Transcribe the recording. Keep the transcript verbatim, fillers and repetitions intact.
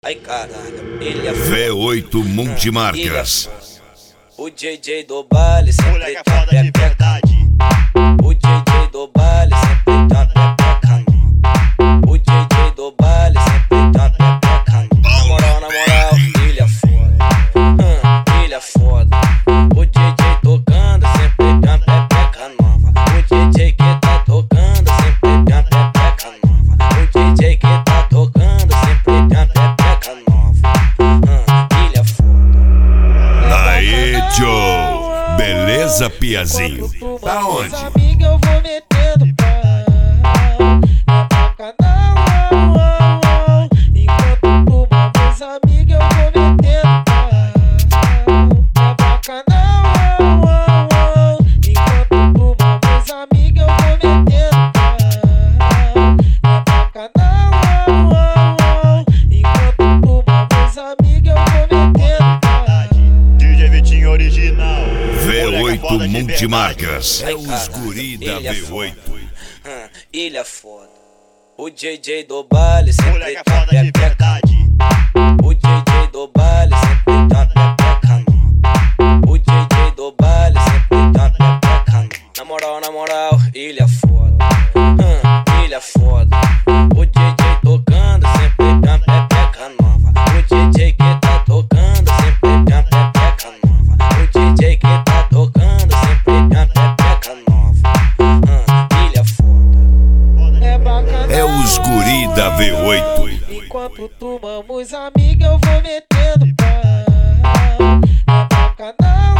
Ai caralho, ele é V oito Multimarcas. O J J do baile sempre moleque é foda de verdade. O J J do baile sempre tá pepeca nova. O J J do baile sempre tá pepeca nova. Na moral, na moral, ele é foda. Hum, ele é foda. O J J tocando sempre tá pepeca nova. O J J que tá tocando sempre tá pepeca nova. O J J que tá tocando sempre tá pepeca nova. Hum, ele é foda. Aê, Joe! Beleza, Piazinho? Pra onde? Amiga, eu vou metendo pau. É bacanal. Enquanto tu mamas, amiga, eu vou metendo pau. É bacanal. Enquanto tu mamas, amiga, eu vou metendo pau. É bacanal. Enquanto tu mamas, amiga, eu vou metendo pau. D J Vitinho original. V Moleque é oito foda de Multimarcas. Ai, É os caralho, guri da ele é V foda. oito. Hum, ele é foda. O J J do baile sempre Moleque é tá foda de pepeca. verdade. O J J do baile sempre tá pepeca nova. O J J do baile sempre tá pepeca nova. Na moral, na moral, ele é foda. Hum, ele é foda. O J J tocando sempre tá pepeca nova. O J J que tá tocando sempre tá pepeca nova. O J J que tá tocando sempre tá pepeca nova. Hum, ele é foda. É bacanal. É os guri da V oito. Enquanto tu mamas, amiga, eu vou metendo pau. É bacanal.